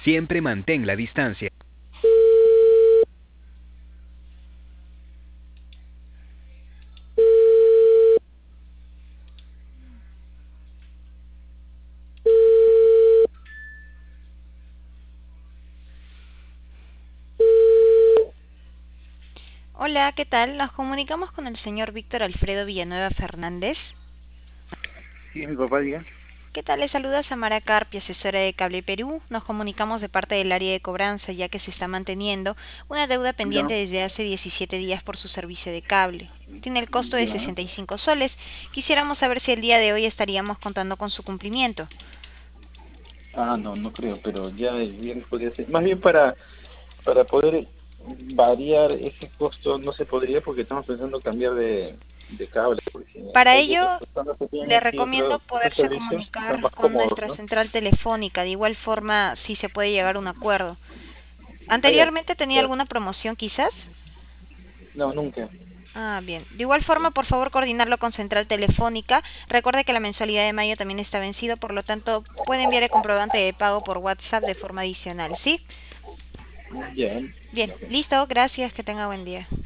Siempre mantén la distancia. Hola, ¿qué tal? Nos comunicamos con el señor Víctor Alfredo Villanueva Fernández. Sí, mi papá diga. ¿Qué tal? Le saluda Samara Carpi, asesora de Cable Perú. Nos comunicamos de parte del área de cobranza, ya que se está manteniendo una deuda Ya, pendiente desde hace 17 días por su servicio de cable. Tiene el costo de ya. 65 soles. Quisiéramos saber si el día de hoy estaríamos contando con su cumplimiento. Ah, no, no creo, pero ya el viernes podría ser. Más bien para poder variar ese costo no se podría porque estamos pensando cambiar de cable, porque Para el de ello, estos zonas que tienen le aquí recomiendo otros poderse servicios son comunicar más con cómodos, nuestra ¿no? central telefónica. De igual forma, si se puede llegar a un acuerdo. Ah, ya. ¿Anteriormente tenía Ya. alguna promoción quizás? No, nunca. Ah, bien. De igual forma, por favor, coordinarlo con Central Telefónica. Recuerde que la mensualidad de mayo también está vencido, por lo tanto, puede enviar el comprobante de pago por WhatsApp de forma adicional, ¿sí? Ya. Bien, listo, gracias, que tenga buen día.